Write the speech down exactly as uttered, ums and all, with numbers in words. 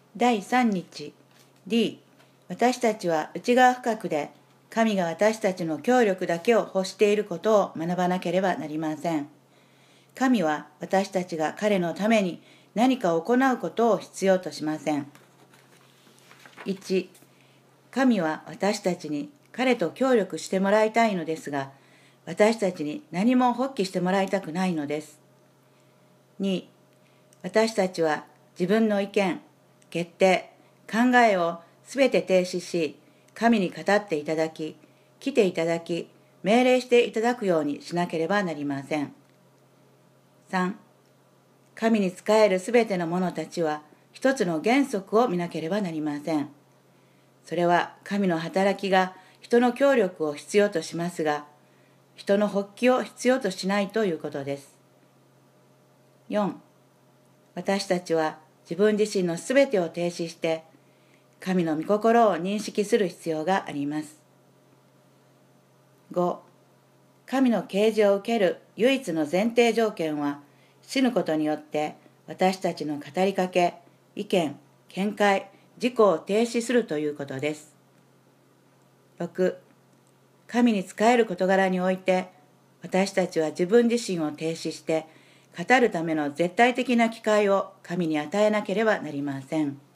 だいさん日 D、 私たちは内側深くで神が私たちの協力だけを欲していることを学ばなければなりません。神は私たちが彼のために何かを行うことを必要としません。いち、神は私たちに彼と協力してもらいたいのですが、私たちに何も発揮してもらいたくないのです。に、私たちは自分の意見、決定、考えをすべて停止し、神に語っていただき、来ていただき、命令していただくようにしなければなりません。さん、神に仕えるすべての者たちは一つの原則を見なければなりません。それは神の働きが人の協力を必要としますが、人の発起を必要としないということです。よん、私たちは自分自身のすべてを停止して、神の御心を認識する必要があります。ご、神の啓示を受ける唯一の前提条件は、死ぬことによって私たちの語りかけ、意見、見解、自己を停止するということです。ろく、神に仕える事柄において、私たちは自分自身を停止して、語るための絶対的な機会を神に与えなければなりません。